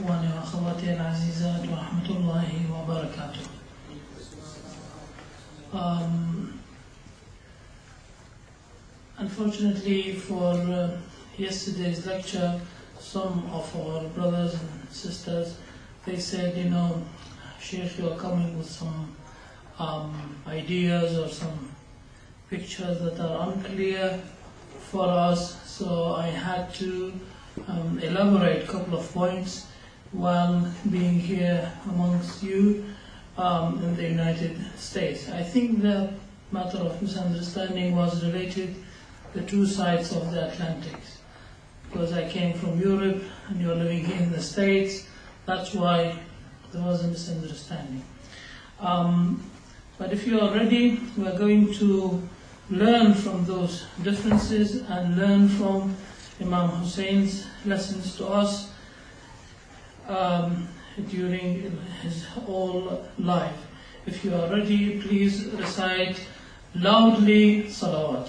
إخواني وأخواتي العزيزات ورحمة الله وبركاته. Unfortunately for yesterday's lecture, some of our brothers and sisters, they said, Sheikh, you are coming with some ideas or some pictures that are unclear for us, so I had to elaborate a couple of points while being here amongst you in the United States. I think the matter of misunderstanding was related to the two sides of the Atlantic. Because I came from Europe and you're living here in the States, that's why there was a misunderstanding. But if you are ready, we're going to learn from those differences and learn from Imam Hussein's lessons to us during his whole life. If you are ready, please recite loudly Salawat.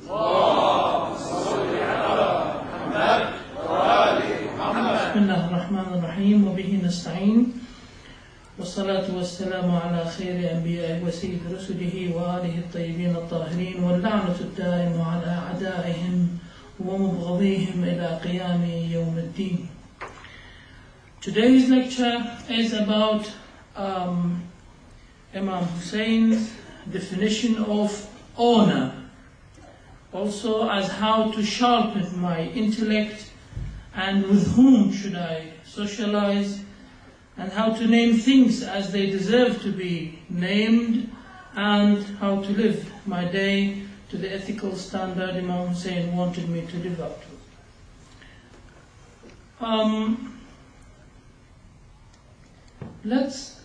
بسم الله الرحمن الرحيم وبه نستعين والصلاة والسلام على خير أنبيائه وسيد رسله وآله الطيبين الطاهرين واللعنة الدائم على أعدائهم ومبغضيهم إلى قيام يوم الدين. Today's lecture is about Imam Hussein's definition of honor, also as how to sharpen my intellect and with whom should I socialize, and how to name things as they deserve to be named, and how to live my day to the ethical standard Imam Hussein wanted me to live up to. Let's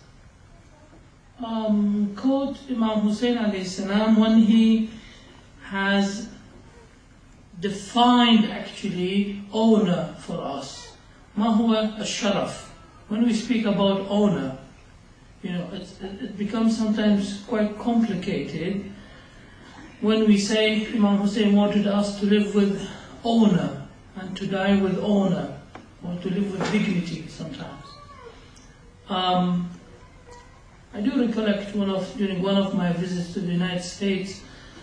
quote Imam Hussein alayhi salam when he has defined actually honor for us. Ma huwa al-sharaf. When we speak about honor, it becomes sometimes quite complicated when we say Imam Hussein wanted us to live with honor and to die with honor, or to live with dignity sometimes. I do recollect during one of my visits to the United States,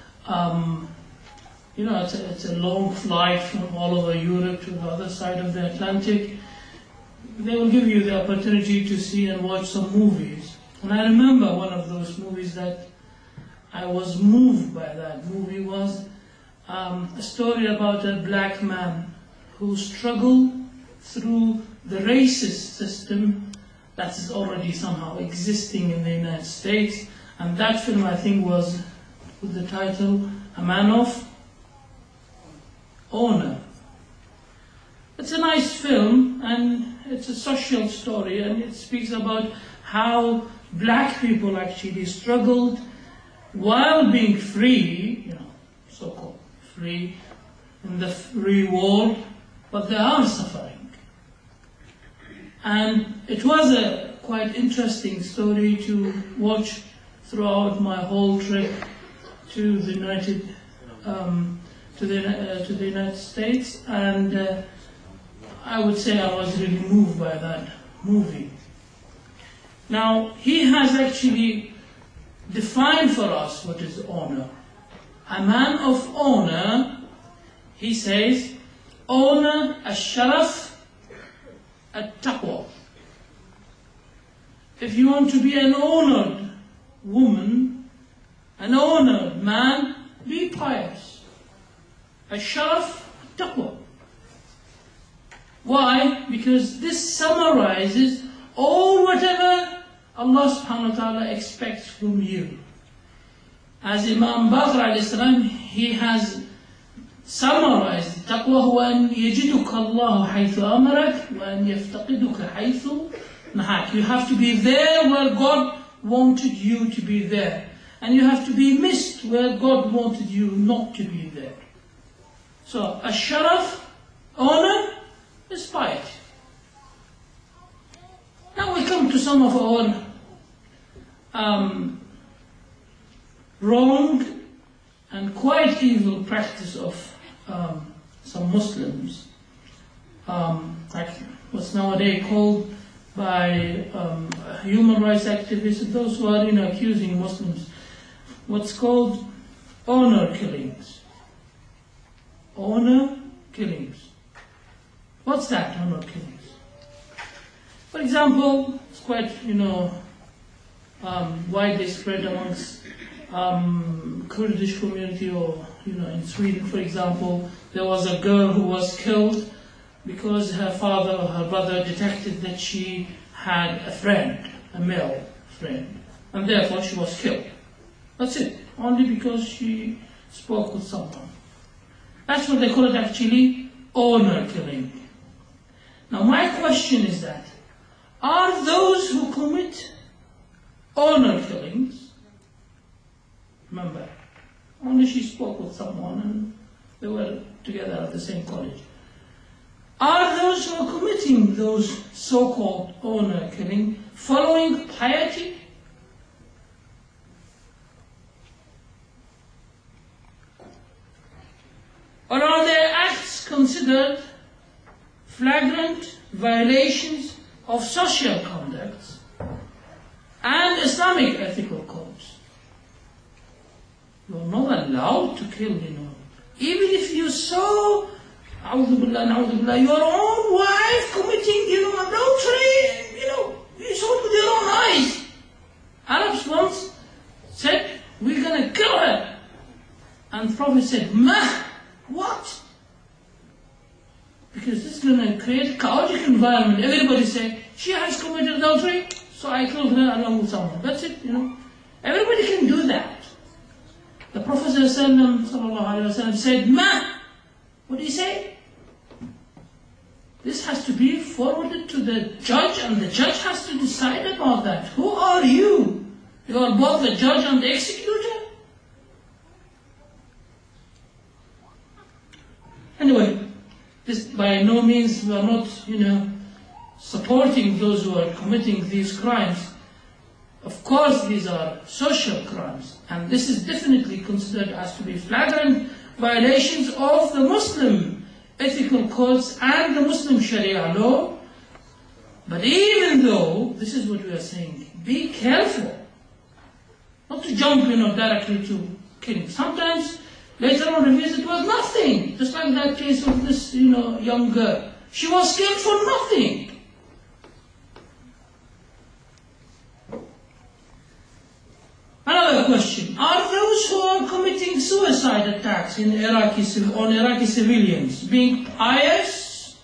it's a long flight from all over Europe to the other side of the Atlantic. They will give you the opportunity to see and watch some movies. And I remember one of those movies that I was moved by. That movie was a story about a black man who struggled through the racist system that is already somehow existing in the United States. And that film, I think, was with the title A Man of Honor. It's a nice film, and it's a social story, and it speaks about how black people actually struggled while being free, so-called free in the free world, but they are suffering. And it was a quite interesting story to watch throughout my whole trip to the United States, and I would say I was really moved by that movie. Now, he has actually defined for us what is honor. A man of honor, he says, honor al-sharaf al-taqwa. If you want to be an honored woman, an honored man, be pious. Al-sharaf al-taqwa. Why? Because this summarizes all whatever Allah subhanahu wa ta'ala expects from you. As Imam Baqir alayhi salam, he has summarized taqwa huwa an yajiduka Allah haythu amarak wa an yaftaqiduka haythu nahak. You have to be there where God wanted you to be there, and you have to be missed where God wanted you not to be there. So, ash-sharaf, honor, is piety. Now we come to some of our wrong and quite evil practice of some Muslims. like what's nowadays called by human rights activists, those who are accusing Muslims, what's called honor killings. Honor killings. What's that, honor killings? For example, it's quite widely spread amongst Kurdish community, or in Sweden, for example, there was a girl who was killed because her father or her brother detected that she had a friend, a male friend, and therefore she was killed. That's it, only because she spoke with someone. That's what they call it actually, honor killing. Now my question is that, are those who commit honor killings, remember, only she spoke with someone and they were together at the same college, are those who are committing those so-called honor killing following piety? Or are their acts considered flagrant violations of social conducts and Islamic ethical codes? You're not allowed to kill, even if you saw, your own wife committing, adultery, you saw it with your own eyes. Arabs once said, we're going to kill her. And the Prophet said, what? Because this is going to create a chaotic environment. Everybody say, she has committed adultery, so I killed her along with someone. That's it, Everybody can do that. The Prophet ﷺ said, what did he say? This has to be forwarded to the judge, and the judge has to decide about that. Who are you? You are both the judge and the executor? Anyway, this by no means we are not, supporting those who are committing these crimes. Of course, these are social crimes, and this is definitely considered as to be flagrant violations of the Muslim ethical codes and the Muslim Sharia law. But even though, this is what we are saying, be careful not to jump, directly to killing. Sometimes later on reveals it was nothing, just like that case of this, young girl. She was killed for nothing. Another question, are those who are committing suicide attacks on Iraqi civilians being pious?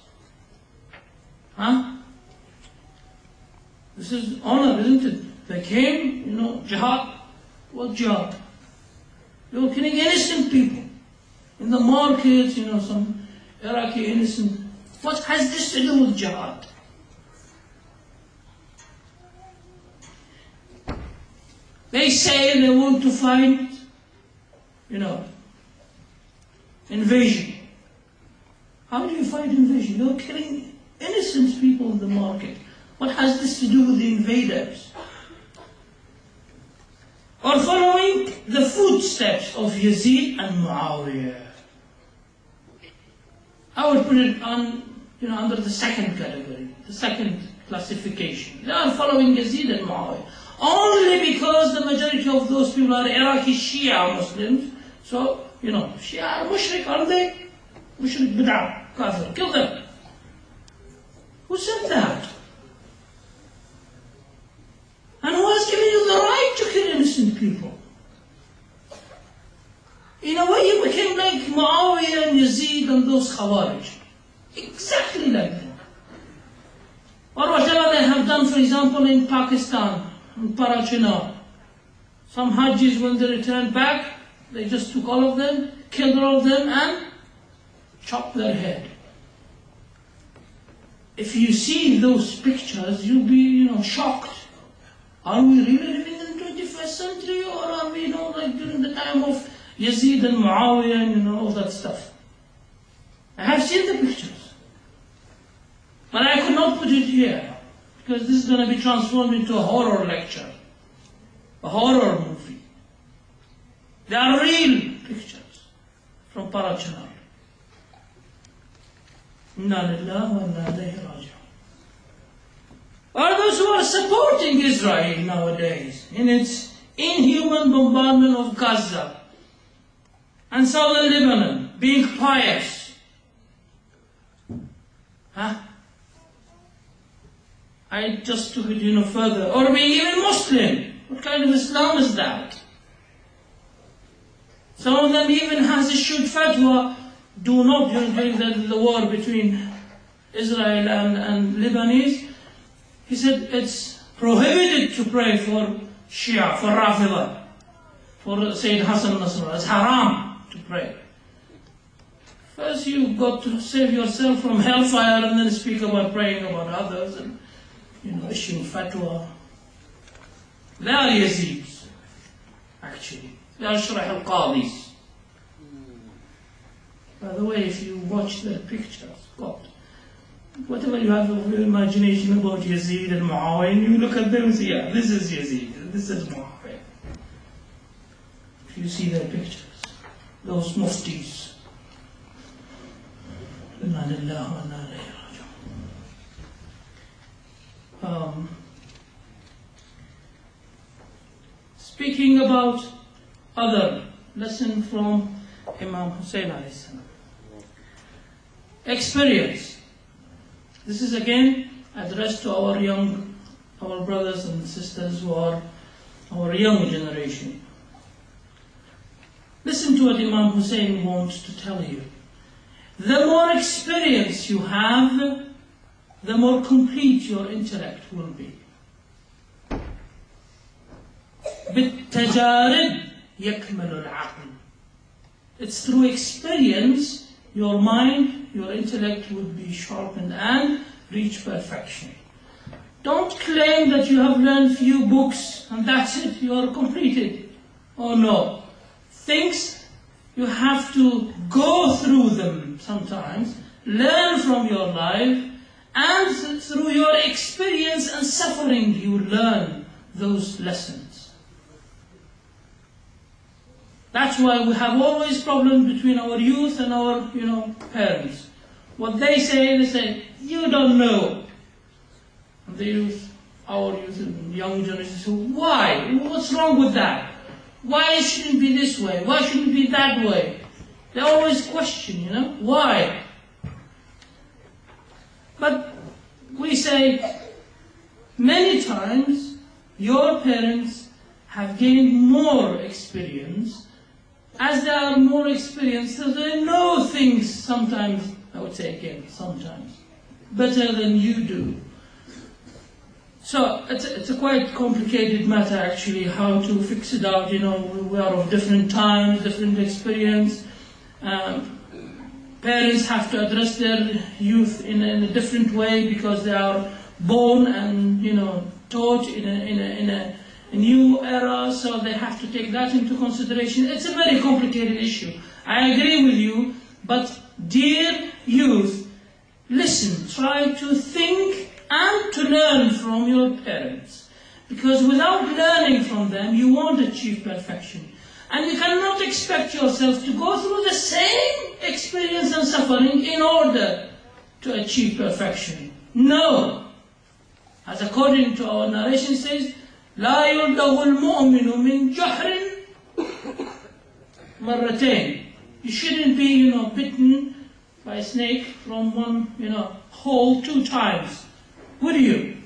This is honor, isn't it? They came, jihad. What jihad? They were killing innocent people. In the markets, some Iraqi innocent. What has this to do with jihad? They say they want to fight, invasion. How do you fight invasion? You're killing innocent people in the market. What has this to do with the invaders? Or following the footsteps of Yazid and Muawiyah. I would put it on, under the second category, the second classification. They are following Yazid and Muawiyah. Only because the majority of those people are Iraqi Shia Muslims. So, Shia are mushrik, aren't they? Mushrik bid'ah, kafir, kill them. Who said that? And who has given you the right to kill innocent people? In a way you became like Muawiyah and Yazid and those Khawarij. Exactly like them. Or whatever they have done, for example, in Pakistan, in Parachinar. Some Hajis, when they returned back, they just took all of them, killed all of them, and chopped their head. If you see those pictures, you'll be, shocked. Are we really living in the 21st century, or are we, like during the time of Yazid and Muawiyah and, all that stuff? I have seen the pictures. But I could not put it here, because this is going to be transformed into a horror lecture, a horror movie. They are real pictures from Parachinar. Inna lillahi wa inna ilayhi raji'un. Are those who are supporting Israel nowadays in its inhuman bombardment of Gaza and southern Lebanon, being pious? Huh? I just took it further. Or being even Muslim. What kind of Islam is that? Some of them even has issued fatwa, do not, during the war between Israel and Lebanese, he said it's prohibited to pray for Shia, for Rafida, for Sayyid Hassan Nasrallah. It's haram to pray. First you've got to save yourself from hellfire and then speak about praying about others and issuing fatwa. They are Yazidis, actually. They are Shurah al-Qadis. By the way, if you watch their pictures, God, whatever you have of your imagination about Yazid and Muawiyah, you look at them and say, yeah, this is Yazid, this is Muawiyah. If you see their pictures, those muftis. Inna lillahi wa inna ilayhi raji'un. Speaking about other lesson from Imam Hussein alayhi salam. Experience. This is again addressed to our brothers and sisters who are our young generation. Listen to what Imam Hussein wants to tell you. The more experience you have, the more complete your intellect will be. بالتجارب يكمل العقل. It's through experience your mind, your intellect would be sharpened and reach perfection. Don't claim that you have learned few books and that's it, you are completed. Oh no. Things, you have to go through them sometimes, learn from your life, and through your experience and suffering you learn those lessons. That's why we have always problems between our youth and our, parents. What they say, you don't know. And the youth, our youth and young generation say, why? What's wrong with that? Why shouldn't it be this way? Why shouldn't it be that way? They always question, why? But we say, many times, your parents have gained more experience. As they are more experienced, they know things sometimes, I would say again, sometimes, better than you do. So it's a quite complicated matter actually, how to fix it out. We are of different times, different experience. Parents have to address their youth in a different way because they are born and taught in a new era, so they have to take that into consideration. It's a very complicated issue. I agree with you, but dear youth, listen, try to think and to learn from your parents. Because without learning from them, you won't achieve perfection. And you cannot expect yourself to go through the same experience and suffering in order to achieve perfection. No. As according to our narration says, لا يلدغ المؤمن من جحر مرتين. You shouldn't be, bitten by a snake from one, hole 2 times. Would you?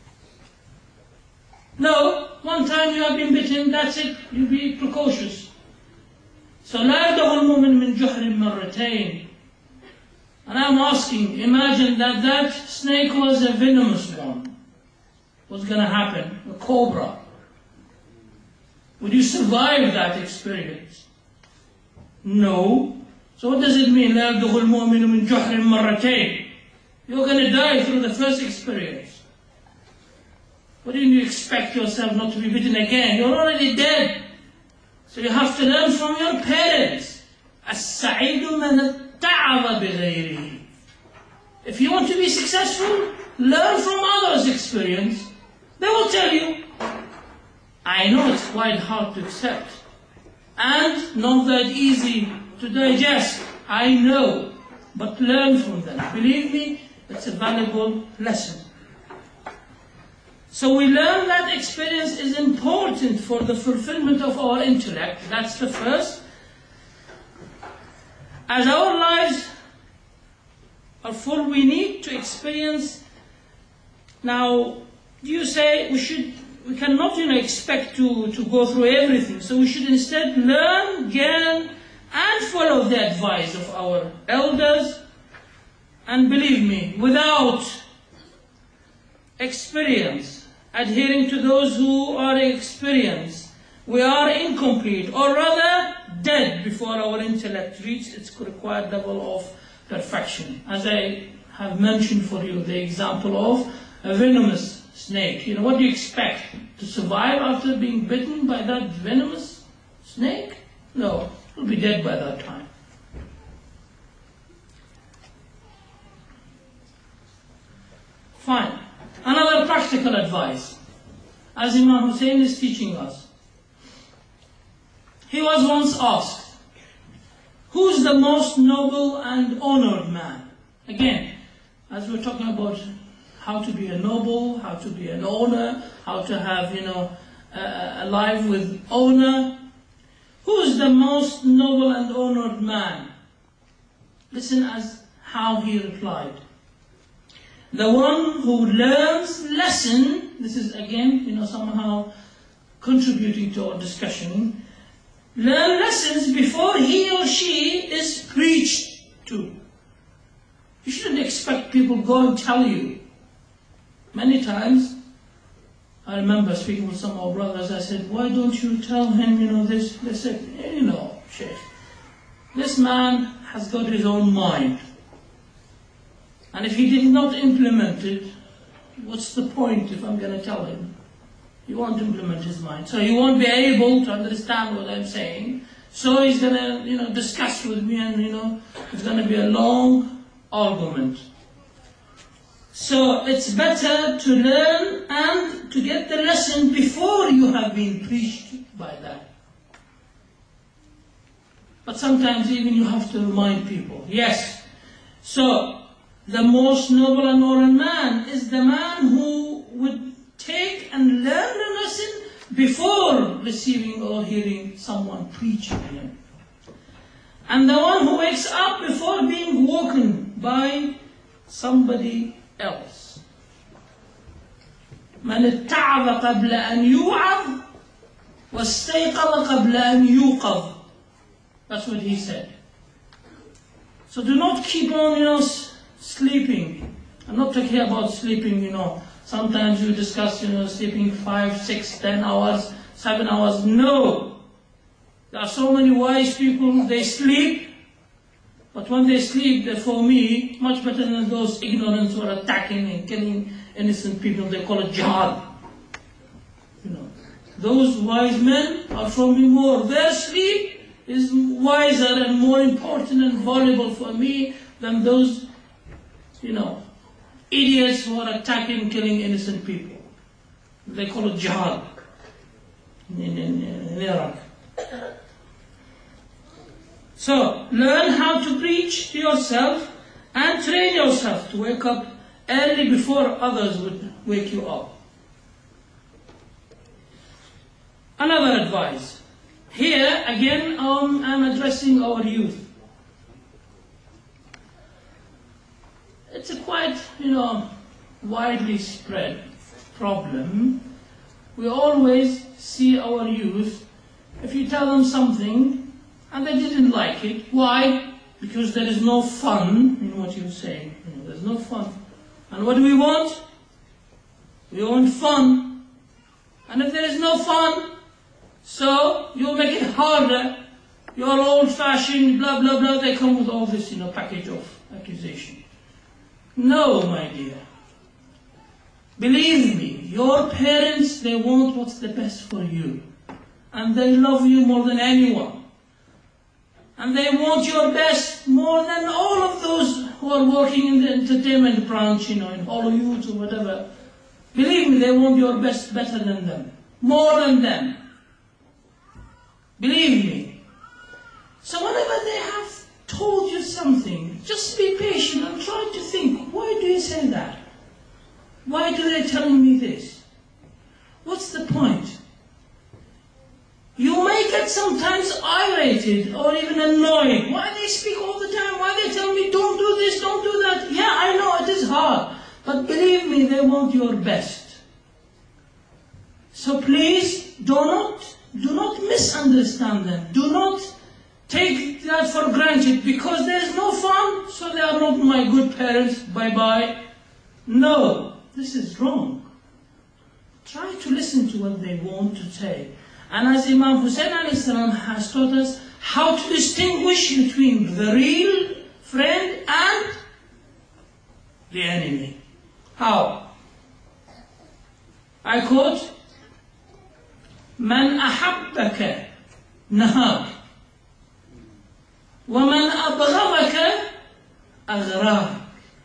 No, one time you have been bitten, that's it, you be precautious. So لا يلدغ المؤمن من جحر مرتين. And I'm asking, imagine that snake was a venomous one. What's going to happen? A cobra. Would you survive that experience? No. So what does it mean? لا يلدغ المؤمن من جحر مرتين. You're going to die through the first experience. What do you expect yourself not to be bitten again? You're already dead. So you have to learn from your parents. السعيد من اتعظ بغيره. If you want to be successful, learn from others' experience. They will tell you. I know it's quite hard to accept and not that easy to digest. I know. but learn from them. Believe me, it's a valuable lesson. So we learn that experience is important for the fulfillment of our intellect. That's the first. As our lives are full, we need to experience. Now, you say we cannot, expect to go through everything. So we should instead learn, gain, and follow the advice of our elders. And believe me, without experience, adhering to those who are experienced, we are incomplete, or rather dead, before our intellect reaches its required level of perfection. As I have mentioned for you, the example of a venomous snake. What do you expect? To survive after being bitten by that venomous snake? No, you'll be dead by that time. Fine. Another practical advice, as Imam Hussein is teaching us. He was once asked, who's the most noble and honored man? Again, as we're talking about how to be a noble, how to be an owner, how to have, a life with honor. Who's the most noble and honored man? Listen as how he replied. The one who learns lesson, this is again, somehow contributing to our discussion, learn lessons before he or she is preached to. You shouldn't expect people to go and tell you. Many times, I remember speaking with some of our brothers, I said, why don't you tell him, this? They said, Sheikh, this man has got his own mind. And if he did not implement it, what's the point if I'm going to tell him? He won't implement his mind. So he won't be able to understand what I'm saying. So he's going to, discuss with me and, it's going to be a long argument. So it's better to learn and to get the lesson before you have been preached by that. But sometimes even you have to remind people. Yes. So the most noble and honored man is the man who would take and learn the lesson before receiving or hearing someone preach to him. And the one who wakes up before being woken by somebody else. من اتعظ قبل أن يوعظ واستيقظ قبل أن يوقظ. That's what he said. So do not keep on, sleeping. I'm not talking about sleeping, Sometimes you discuss, sleeping 5, 6, 10 hours, 7 hours. No. There are so many wise people, they sleep. But when they sleep, they're, for me, much better than those ignorants who are attacking and killing innocent people. They call it jihad. Those wise men are for me more. Their sleep is wiser and more important and valuable for me than those, idiots who are attacking and killing innocent people. They call it jihad in Iraq. So, learn how to preach to yourself and train yourself to wake up early before others would wake you up. Another advice. Here, again, I'm addressing our youth. It's a quite, widely spread problem. We always see our youth, if you tell them something, and they didn't like it. Why? Because there is no fun in what you're saying. There's no fun. And what do we want? We want fun. And if there is no fun, so you make it harder. You're old-fashioned, blah, blah, blah. They come with all this, package of accusation. No, my dear. Believe me, your parents, they want what's the best for you. And they love you more than anyone. And they want your best more than all of those who are working in the entertainment branch, in Hollywood or whatever. Believe me, they want your best better than them. More than them. Believe me. So whenever they have told you something, just be patient and try to think, why do you say that? Why do they telling me this? What's the point? You may get sometimes irritated or even annoyed. Why they speak all the time? Why they tell me don't do this, don't do that? Yeah, I know it is hard. But believe me, they want your best. So please do not misunderstand them. Do not take that for granted because there is no fun, so they are not my good parents. Bye-bye. No, this is wrong. Try to listen to what they want to say. And as Imam Hussein a.s. has taught us how to distinguish between the real friend and the enemy. How? I quote, من أحبك نهاك ومن أبغضك أغراك.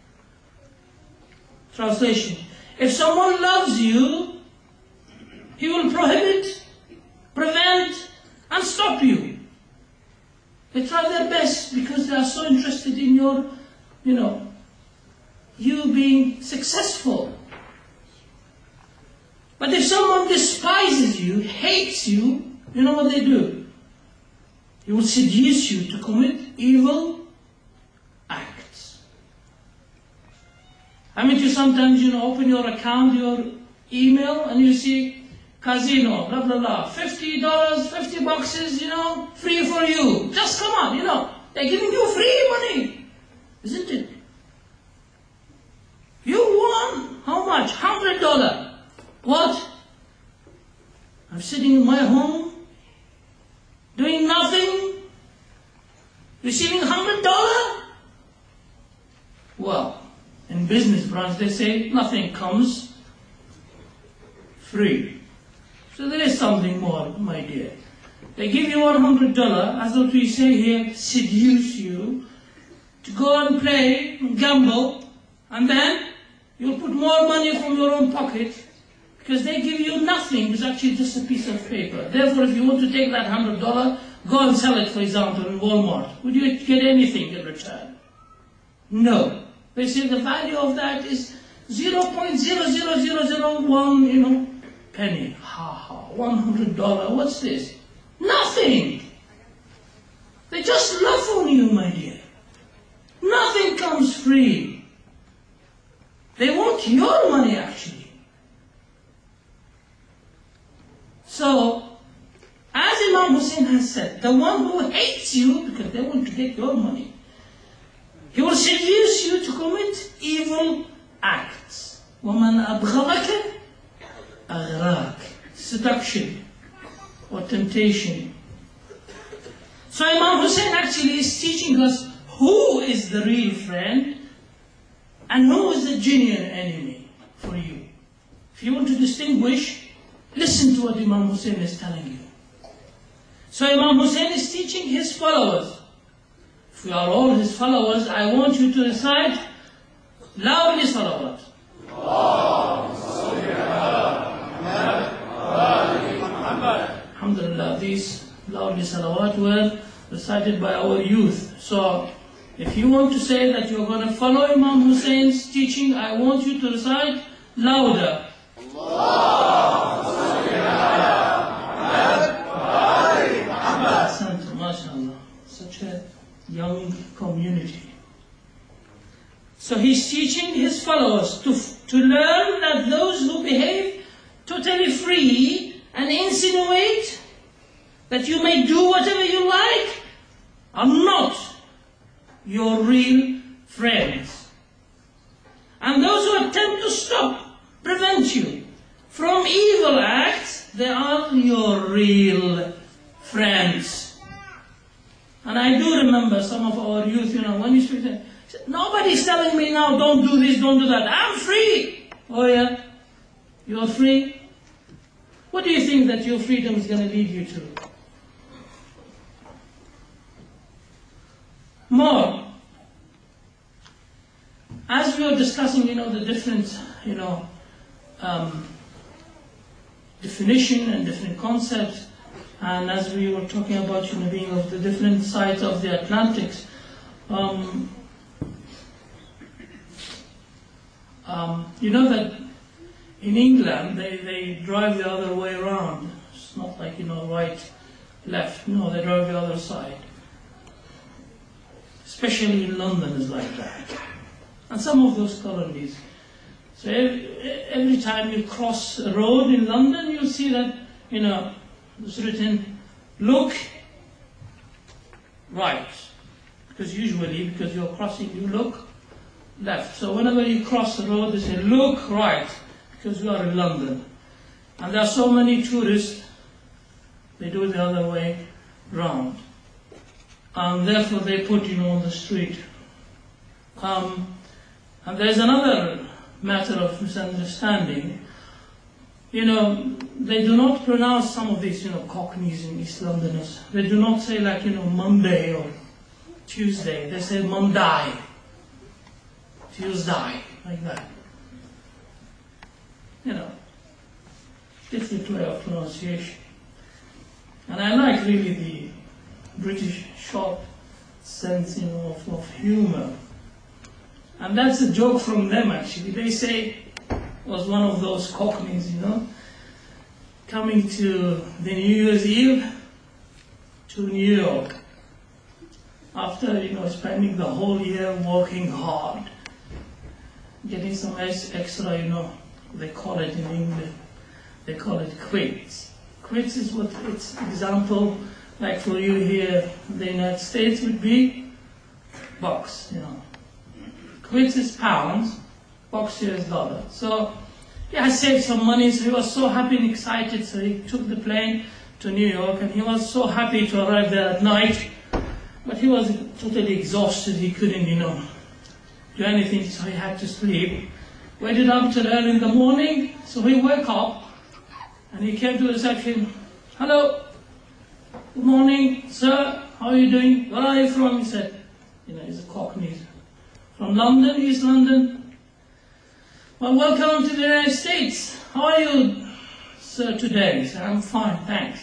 Translation: if someone loves you, he will prohibit, prevent, and stop you. They try their best because they are so interested in your, you being successful. But if someone despises you, hates you, you know what they do? He will seduce you to commit evil acts. I mean, you sometimes, open your account, your email, and you see casino, blah, blah, blah, $50, 50 boxes, free for you. Just come on, they're giving you free money, isn't it? You won, how much? $100. What? I'm sitting in my home, doing nothing, receiving $100? Well, in business branch they say nothing comes free. So there is something more, my dear. They give you $100, as what we say here, seduce you to go and play, gamble, and then you'll put more money from your own pocket because they give you nothing. It's actually just a piece of paper. Therefore, if you want to take that $100, go and sell it, for example, in Walmart. Would you get anything in return? No. They say the value of that is 0.00001, penny. $100. What's this? Nothing. They just laugh on you, my dear. Nothing comes free. They want your money, actually. So, as Imam Hussein has said, the one who hates you, because they want to take your money, he will seduce you to commit evil acts. وَمَنْ أَبْغَضَكَ أَغْرَاكَ. Seduction or temptation. So Imam Hussein actually is teaching us who is the real friend and who is the genuine enemy for you. If you want to distinguish, listen to what Imam Hussein is telling you. So Imam Hussein is teaching his followers. If we are all his followers, I want you to recite loudly salawat. Alhamdulillah, these loudly salawat were recited by our youth. So, if you want to say that you're going to follow Imam Hussein's teaching, I want you to recite louder. MashaAllah, such a young community. So he's teaching his followers to learn that those who behave totally free and insinuate that you may do whatever you like are not your real friends. And those who attempt to stop, prevent you from evil acts, they are your real friends. And I do remember some of our youth, when you speak to them, nobody's telling me now, don't do this, don't do that. I'm free. Oh yeah? You're free? What do you think that your freedom is going to lead you to? More. As we were discussing, the different, definition and different concepts, and as we were talking about, being of the different sides of the Atlantics, You know that in England they drive the other way around. It's not like, right, left. No, they drive the other side. Especially in London is like that. And some of those colonies. So every time you cross a road in London, you'll see that, it's written, look right. Because you're crossing, you look left. So whenever you cross the road, they say, look right, because we are in London. And there are so many tourists, they do it the other way round. And therefore they put, on the street. And there's another matter of misunderstanding. They do not pronounce some of these, Cockneys in East Londoners. They do not say like, Monday or Tuesday. They say Monday, Tuesday, like that. Different way of pronunciation. And I like really the British sharp sense, of humor. And that's a joke from them, actually. They say, was one of those Cockneys, coming to the New Year's Eve to New York. After, spending the whole year working hard, getting some extra, they call it in England, they call it quits. Quits is what its example, like for you here in the United States, would be bucks, Quits is pounds, bucks here is dollar. So, I saved some money, so he was so happy and excited, so he took the plane to New York, and he was so happy to arrive there at night, but he was totally exhausted, he couldn't, do anything, so he had to sleep. Waited up till early in the morning, so he woke up, and he came to the reception. Hello, good morning, sir, how are you doing? Where are you from? He said, he's a Cockney. From London, East London. Well, welcome to the United States. How are you, sir, today? He said, I'm fine, thanks.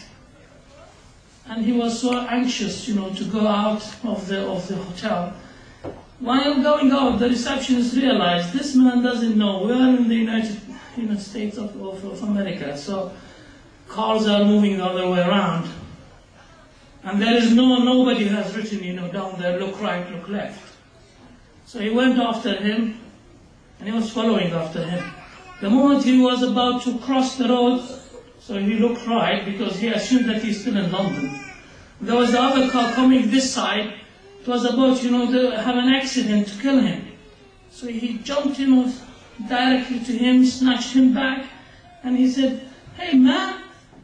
And he was so anxious, to go out of the hotel. While going out, the receptionist realized this man doesn't know. We are in the United States of America, so cars are moving the other way around. And there is nobody has written, down there, look right, look left. So he went after him, and he was following after him. The moment he was about to cross the road, so he looked right, because he assumed that he's still in London. There was the other car coming this side. It was about, to have an accident to kill him. So he jumped, directly to him, snatched him back, and he said, hey man,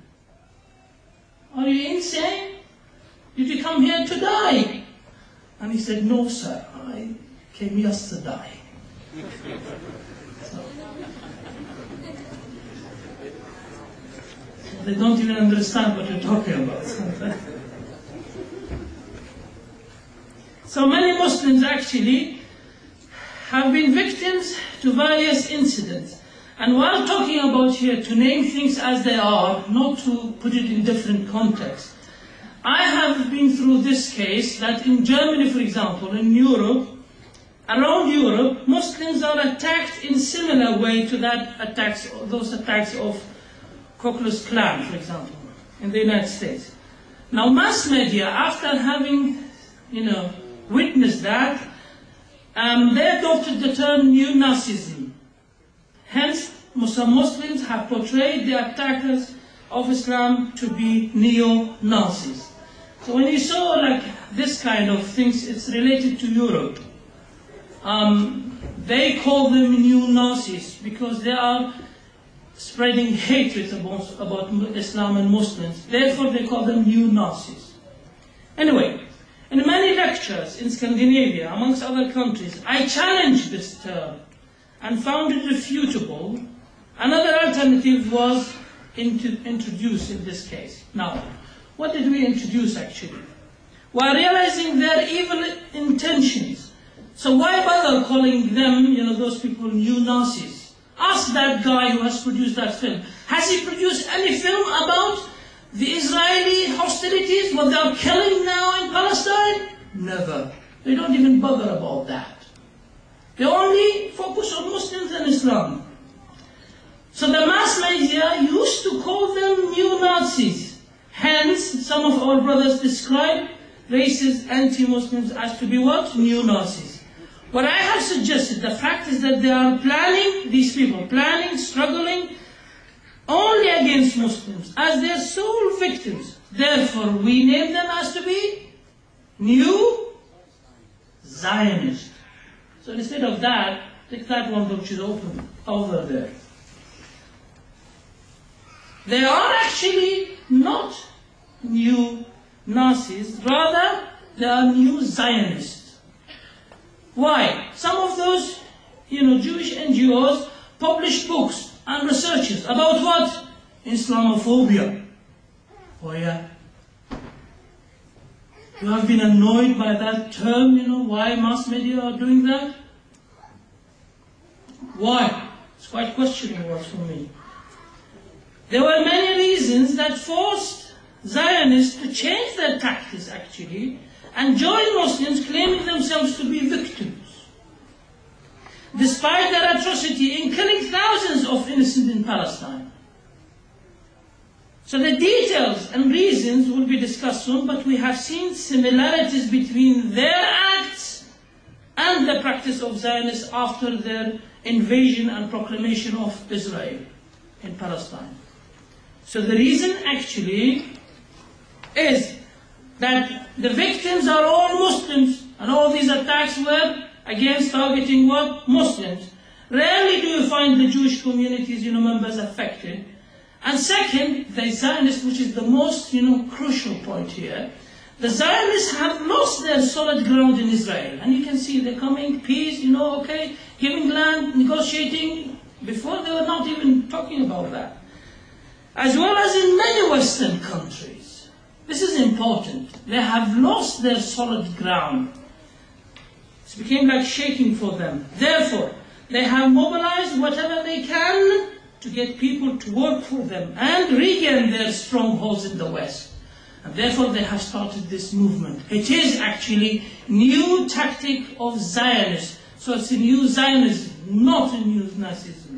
are you insane? Did you come here to die? And he said, no sir, I came yesterday. So they don't even understand what you're talking about. So many Muslims actually have been victims to various incidents. And while talking about here, to name things as they are, not to put it in different contexts, I have been through this case that in Germany, for example, in Europe, around Europe, Muslims are attacked in similar way to those attacks of Ku Klux Klan, for example, in the United States. Now, mass media, after having, witnessed that, they adopted the term neo-Nazism. Hence, some Muslims have portrayed the attackers of Islam to be neo-Nazis. So when you saw this kind of things, it's related to Europe. They call them neo-Nazis because they are spreading hatred about Islam and Muslims. Therefore, they call them neo-Nazis. Anyway, in many lectures in Scandinavia, amongst other countries, I challenged this term and found it refutable. Another alternative was introduced in this case. Now, what did we introduce actually? While realizing their evil intentions, so why bother calling them, those people, neo-Nazis? Ask that guy who has produced that film. Has he produced any film about the Israeli hostilities, what they are killing now in Palestine? Never. They don't even bother about that. They only focus on Muslims and Islam. So the mass media used to call them neo-Nazis. Hence, some of our brothers describe racist anti-Muslims as to be what? Neo-Nazis. What I have suggested, the fact is that they are planning, these people, struggling only against Muslims as their sole victims. Therefore, we name them as to be New Zionist. So instead of that, take that one which is open over there. They are actually not new Nazis, rather they are new Zionists. Why? Some of those, Jewish NGOs publish books and researches about what? Islamophobia. Oh yeah. You have been annoyed by that term, why mass media are doing that? Why? It's quite questionable for me. There were many reasons that forced Zionists to change their tactics, actually, and join Muslims claiming themselves to be victims, despite their atrocity in killing thousands of innocents in Palestine. So the details and reasons will be discussed soon, but we have seen similarities between their acts and the practice of Zionists after their invasion and proclamation of Israel in Palestine. So the reason actually is that the victims are all Muslims, and all these attacks were against targeting what? Muslims. Rarely do you find the Jewish communities, members affected. And second, the Zionists, which is the most, crucial point here, the Zionists have lost their solid ground in Israel. And you can see they're coming, peace, giving land, negotiating. Before they were not even talking about that. As well as in many Western countries. This is important. They have lost their solid ground. It became like shaking for them. Therefore, they have mobilized whatever they can to get people to work for them and regain their strongholds in the West. And therefore, they have started this movement. It is actually new tactic of Zionists. So it's a new Zionism, not a new Nazism.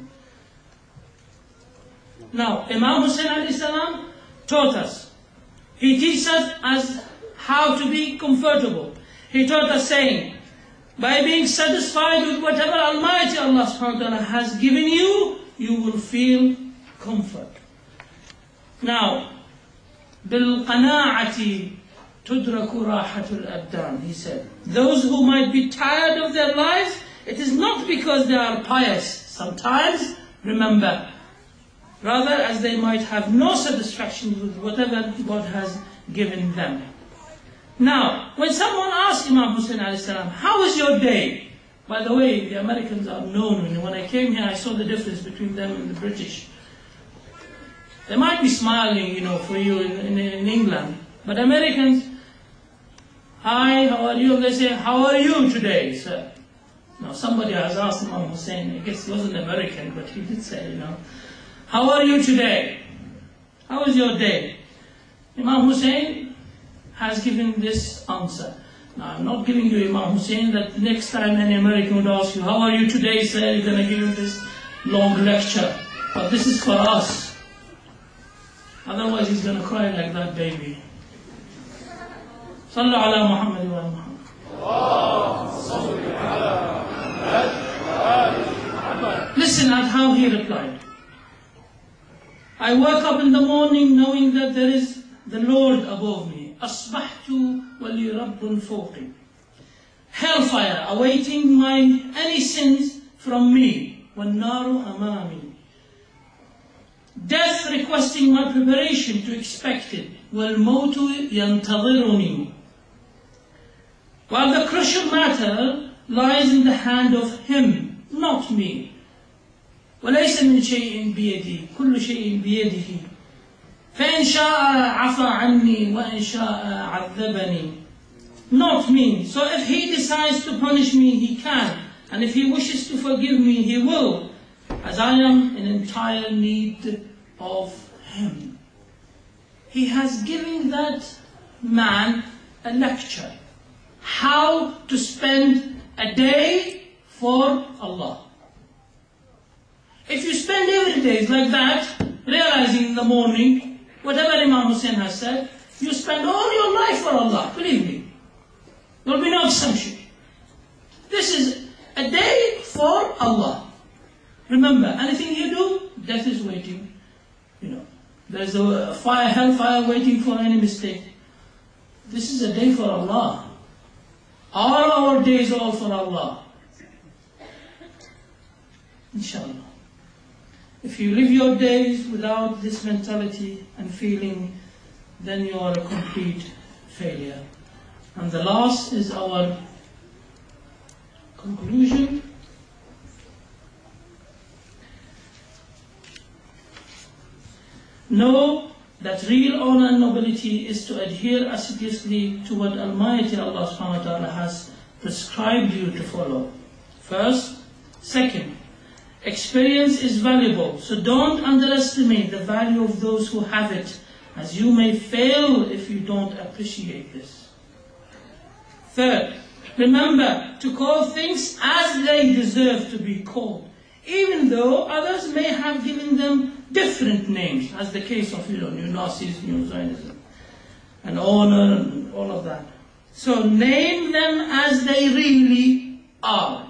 Now, Imam Hussein alayhi salam taught us. He teaches us as how to be comfortable. He taught us saying, by being satisfied with whatever Almighty Allah subhanahu wa ta'ala has given you, you will feel comfort. Now, بِالْقَنَاعَةِ تُدْرَكُ رَاحَةُ الْأَبْدَانِ, he said. Those who might be tired of their lives, it is not because they are pious. Sometimes, remember, rather as they might have no satisfaction with whatever God has given them. Now, when someone asks Imam Hussein alayhi salam, how is your day? By the way, the Americans are known. When I came here, I saw the difference between them and the British. They might be smiling, for you in England. But Americans, hi, how are you? They say, how are you today, sir? Now, somebody has asked Imam Hussein, I guess he wasn't American, but he did say, how are you today? How is your day? Imam Hussein has given this answer. Now, I'm not giving you Imam Hussein that next time any American would ask you, how are you today, sir? You're going to give him this long lecture. But this is for us. Otherwise, he's going to cry like that baby. Sallu ala Muhammad wa Muhammad. Listen at how he replied. I woke up in the morning knowing that there is the Lord above me. أصبحت ولي رب فوقي. Hellfire awaiting any sins from me. والنار أمامي. Death requesting my preparation to expect it. والموت ينتظرني. While the crucial matter lies in the hand of him, not me. وليس من شيء بيدي كل شيء بيده فإن شاء عفى عني وإن شاء عذبني. Not me. So if he decides to punish me, he can. And if he wishes to forgive me, he will. As I am in entire need of him. He has given that man a lecture. how to spend a day for Allah. If you spend every day like that, realizing in the morning, whatever Imam Hussein has said, you spend all your life for Allah, believe me. There will be no exemption. This is a day for Allah. Remember, anything you do, death is waiting. There's a hellfire waiting for any mistake. This is a day for Allah. All our days are all for Allah. Inshallah. If you live your days without this mentality and feeling, then you are a complete failure. And the last is our conclusion. Know that real honor and nobility is to adhere assiduously to what Almighty Allah subhanahu wa ta'ala has prescribed you to follow. First. Second, experience is valuable, so don't underestimate the value of those who have it, as you may fail if you don't appreciate this. Third, remember to call things as they deserve to be called, even though others may have given them different names, as the case of New Nazis, New Zionism, and honor and all of that. So name them as they really are.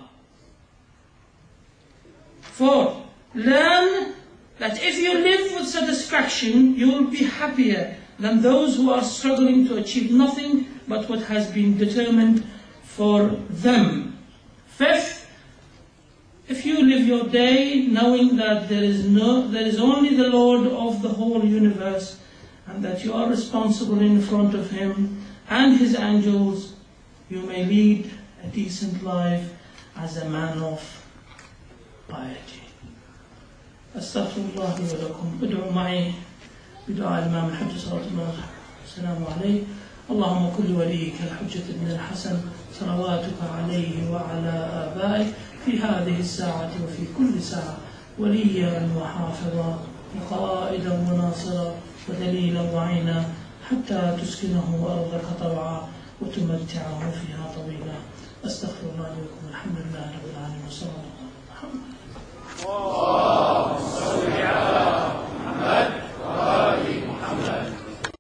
Fourth, learn that if you live with satisfaction, you will be happier than those who are struggling to achieve nothing but what has been determined for them. Fifth, if you live your day knowing that there is only the Lord of the whole universe, and that you are responsible in front of Him and His angels, you may lead a decent life as a man of piety. Astaghfirullah li wa lakum. Ud'u ma'i بدعاء الإمام الحج صلى الله عليه وسلم. اللهم كل وليك الحجة بن الحسن صلواتك عليه وعلى آبائه في هذه الساعة وفي كل ساعة وليا وحافظا وقائدا وناصرا ودليلا وعينا حتى تسكنه أرضك طوعا وتمتعه فيها طويلا. أستغفر الله لكم. الحمد لله رب العالمين وصلى الله عليه وسلم.